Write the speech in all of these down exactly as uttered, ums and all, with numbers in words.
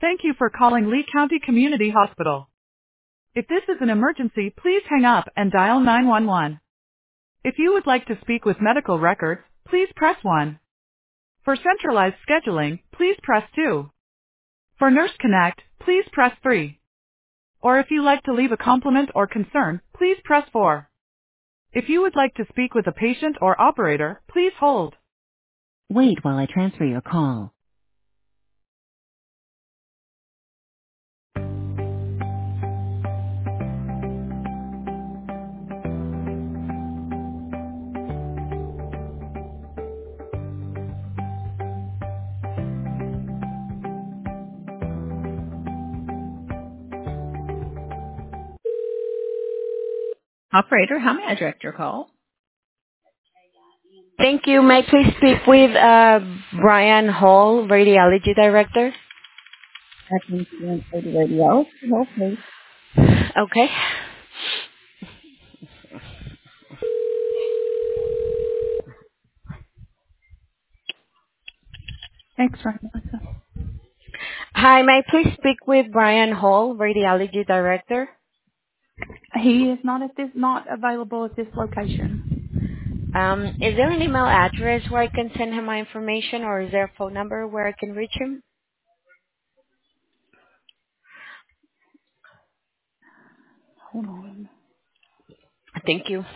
Thank you for calling Lee County Community Hospital. If this is an emergency, please hang up and dial nine one one. If you would like to speak with medical records, please press one. For centralized scheduling, please press two. For Nurse Connect, please press three. Or if you'd like to leave a compliment or concern, please press four. If you would like to speak with a patient or operator, please hold. Wait while I transfer your call. Operator, how may I direct your call? Thank you. May I please speak with uh, Brian Hall, Radiology Director? I can transfer the radio. Hold, please. Okay. Thanks, Melissa. Hi, may I please speak with Brian Hall, Radiology Director? He is not at this, not available at this location. Um, is there an email address where I can send him my information, or is there a phone number where I can reach him? Hold on. Thank you.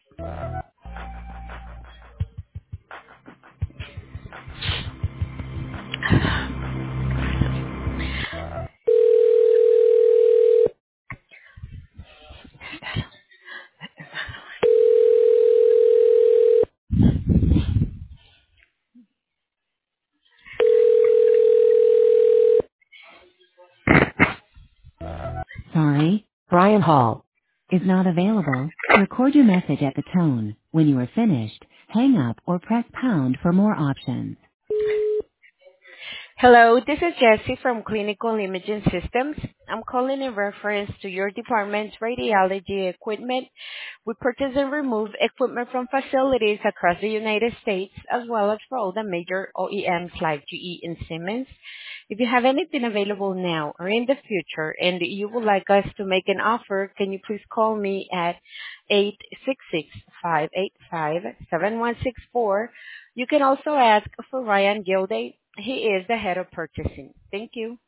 Sorry, Brian Hall is not available. Record your message at the tone. When you are finished, hang up or press pound for more options. Hello, this is Jessie from Clinical Imaging Systems. I'm calling in reference to your department's radiology equipment. We purchase and remove equipment from facilities across the United States, as well as for all the major O E Ms like G E and Siemens. If you have anything available now or in the future and you would like us to make an offer, can you please call me at eight six six, five eight five, seven one six four. You can also ask for Ryan Gilday. He is the head of purchasing. Thank you.